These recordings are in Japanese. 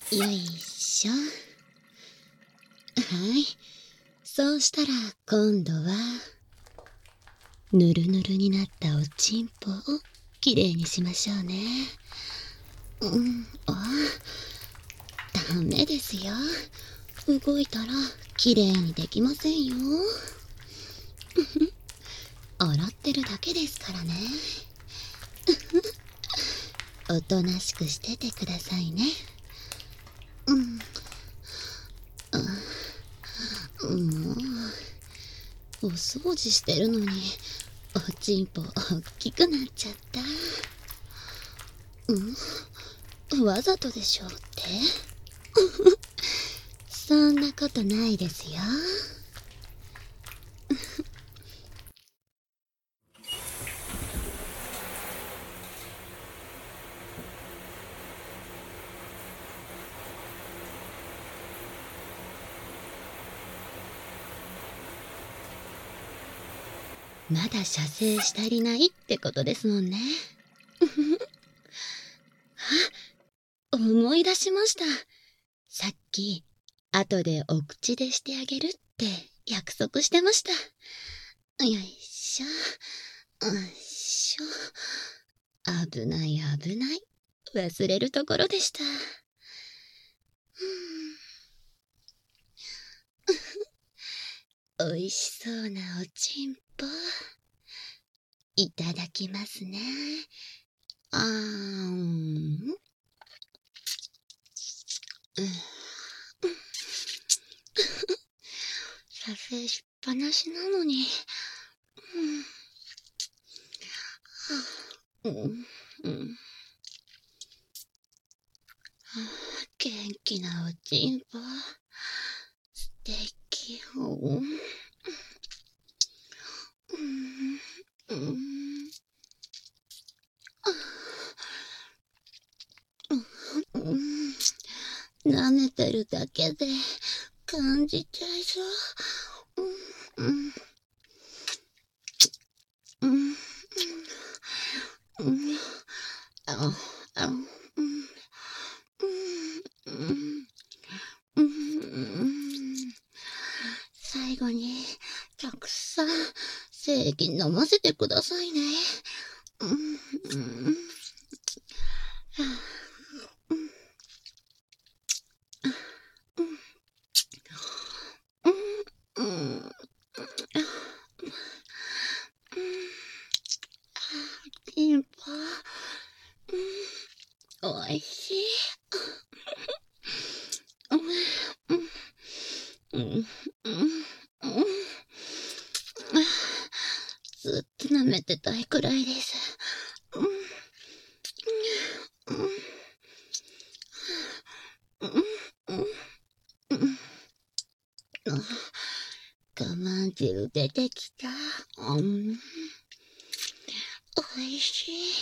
よいしょ。はい。そうしたら今度は、ぬるぬるになったおちんぽをきれいにしましょうね。ダメですよ。動いたらきれいにできませんよ。洗ってるだけですからね。おとなしくしててくださいね。もう、お掃除してるのに、おちんぽ大きくなっちゃった。わざとでしょってそんなことないですよ。まだ射精し足りないってことですもんね。あ、思い出しました。さっき、後でお口でしてあげるって約束してました。よいしょ。よいしょ。危ない危ない。忘れるところでした。おいしそうなおちんぽ。いただきますね。射精しっぱなしなのに。元気なおちんぽ。素敵。舐めてるだけで感じちゃいそう。最後にたくさん精液飲ませてくださいね。ピンポおいしい。ずっと舐めてたいくらいです。我慢汁出てきた。おいしい。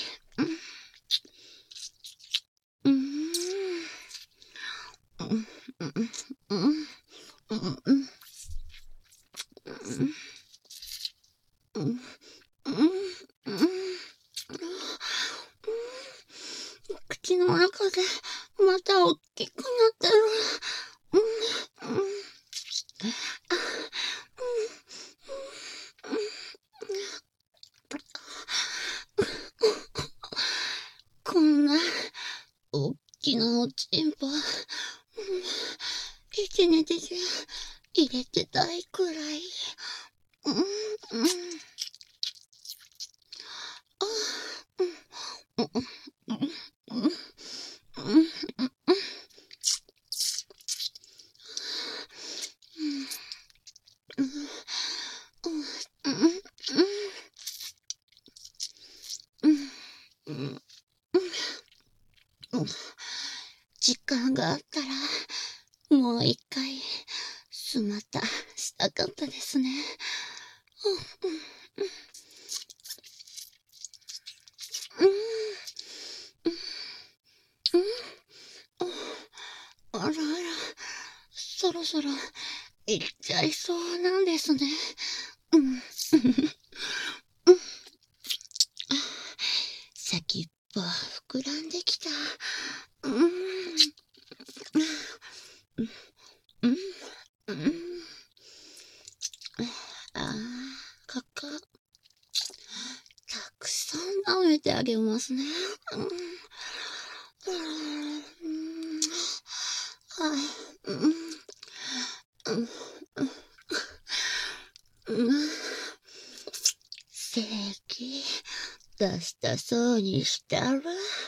口の中でまた大きくなってる。こんな大きなおちんぽ、一日中入れてたいくらい。時間があったら、もう一回、すまたしたかったですね。あらあら、そろそろ行っちゃいそうなんですね。先っぽ膨らんできた。 うん、うん。ああ、ここ。たくさん舐めてあげますね。咳出したそうにしたら、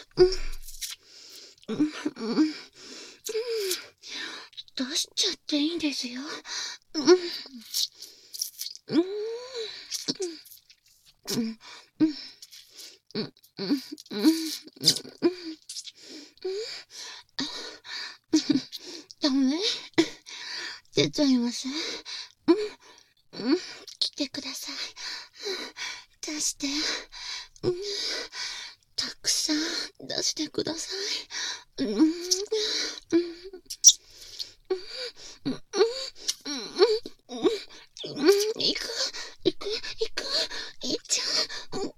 出しちゃっていいんですよ。ダメ出ちゃいます。来てください。出して。たくさん出してください。いく、いっちゃう。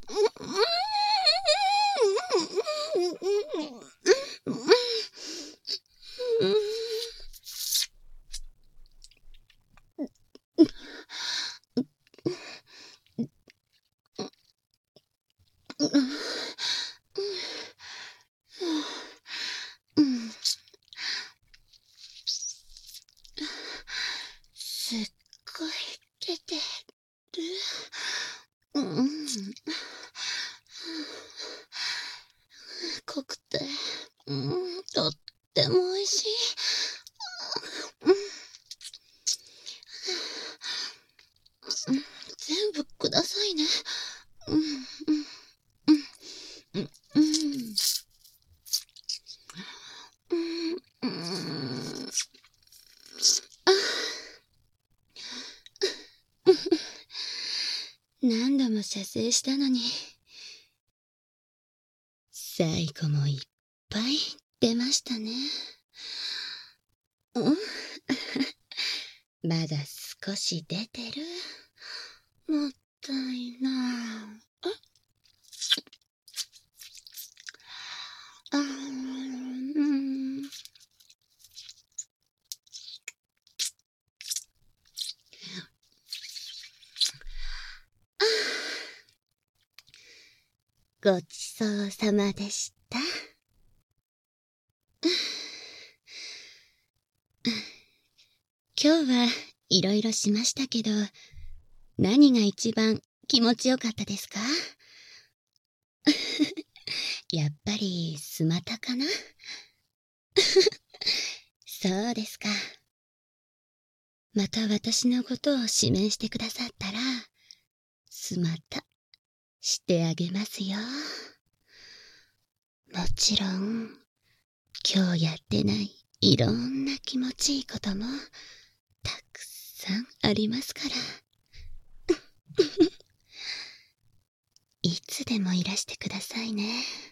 すっごい出てる。濃くて、とっても美味しい。全部くださいね。何度も射精したのに、最後もいっぱい出ましたね。まだ少し出てる。もったいない。ごちそうさまでした。今日はいろいろしましたけど、何が一番気持ちよかったですか？やっぱりスマタかな？そうですか。また私のことを指名してくださったら、スマタしてあげますよ。もちろん、今日やってないいろんな気持ちいいこともたくさんありますから。いつでもいらしてくださいね。